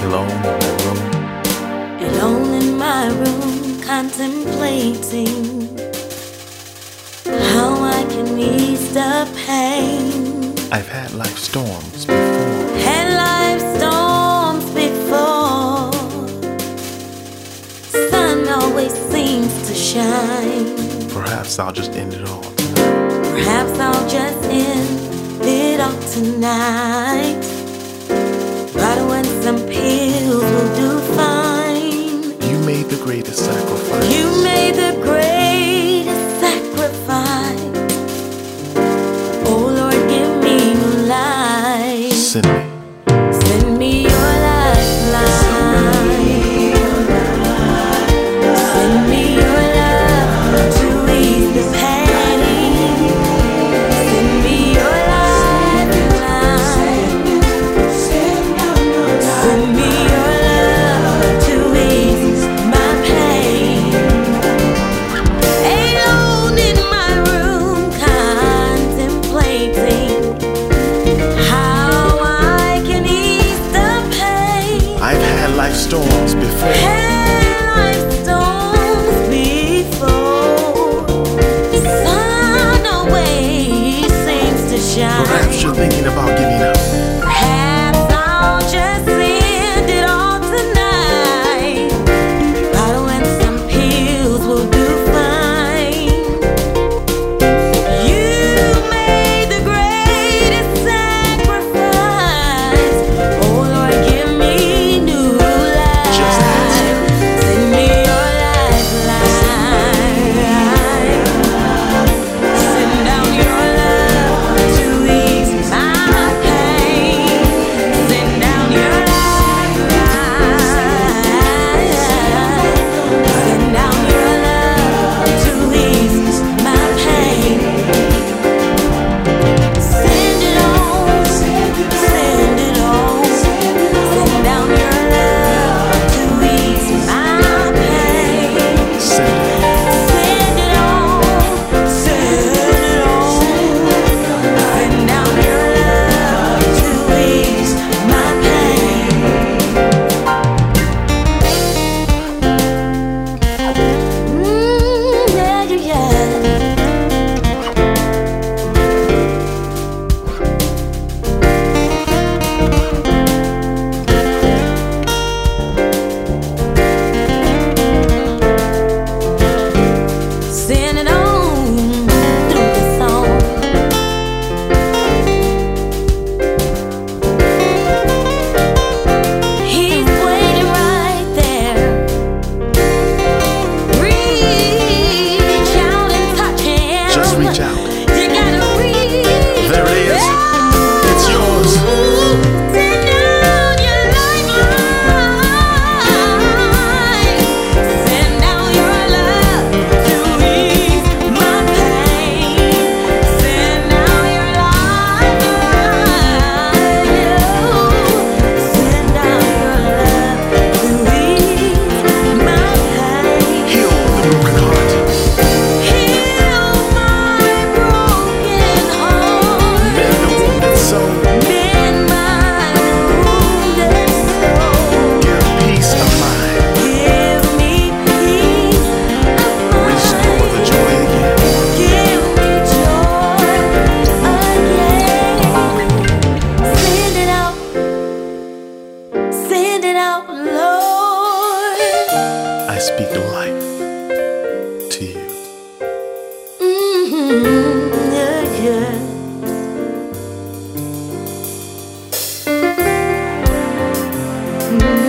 Alone in my room. Alone in my room, contemplating how I can ease the pain. I've had life storms before. Had life storms before. Sun always seems to shine. Perhaps I'll just end it all tonight. Perhaps I'll just end it all tonight. But when some pills will do fine. You made the greatest sacrifice. You made the greatest sacrifice. Oh Lord, give me new life. Send me your lifeline. Send me your love to ease the pain. Send me your lifeline. Send me your love to ease my pain. Alone in my room, contemplating how I can ease the pain. I've had life storms before. Had life storms before. Sun always seems to shine. Perhaps you're thinking about giving up. Perhaps I'll just end it all tonight. But when some pills will do fine. You made the greatest sacrifice. Oh Lord, give me new life. Just ask Him. Send me your lifeline. Send down your love to ease my pain. Send down your lifeline. Send down your love to ease my pain. Send it on, send it on. Send down your love to ease my pain. Send it. Send it on, send it on. Send down your love to ease my pain. Yeah, yeah, yeah. Send it on through the song. He's waiting right there. Reach out and touch him. Just reach out. You gotta reach. There it is. It's yours. Send down your lifeline. Send down your love to ease my pain. Send down your lifeline. Send down your love to ease my pain. Heal the broken heart. Heal my broken heart. Mend the wounded soul. Mend my wounded soul. Give peace of mind. Give me peace of mind. Restore the joy again. Give me joy again. Send it out, Lord. I speak life to you. Yeah, yeah. Mm.